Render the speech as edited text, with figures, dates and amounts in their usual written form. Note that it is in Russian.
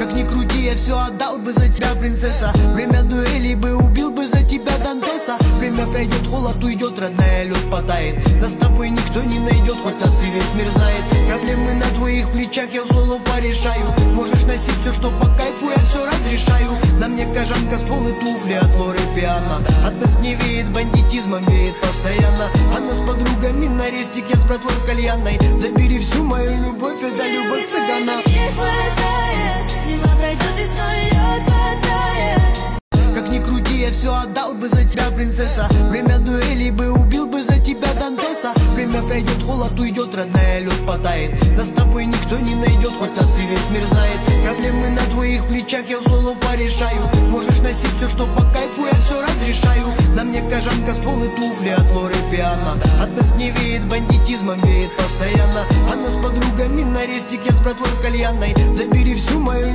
Как ни крути, я все отдал бы за тебя, принцесса. Время дуэлей бы убил бы за тебя Дантеса. Время пройдет, холод уйдет, родная, лед потает. Нас с тобой никто не найдет, хоть нас и весь мир знает. Проблемы на твоих плечах я в соло порешаю. Можешь носить все, что по кайфу, я все разрешаю. На мне кожанка, ствол и туфли от Лоры Пиано. От нас не веет бандитизмом, веет постоянно. Она с подругами на рестике, с братвой в кальянной. Забери всю мою любовь, это любовь цыгана. Не хватает, зима пройдет, весной лед потает. Как ни крути, я все отдал бы за тебя, принцесса. Время дуэлей бы убил бы за тебя Дантеса. Время пройдет, холод уйдет, родная, лед потает. Нас с тобой никто не найдет, хоть нас и весь мир знает. Проблемы на твоих плечах я в соло порешаю. Можешь носить все, что по кайфу, я все разрешаю. На мне кожанка, ствол и туфли от Лоры Пиано. От нас не веет бандитизмом, веет постоянно. Она с подругами на рестике, с братвой в кальянной. Забери всю мою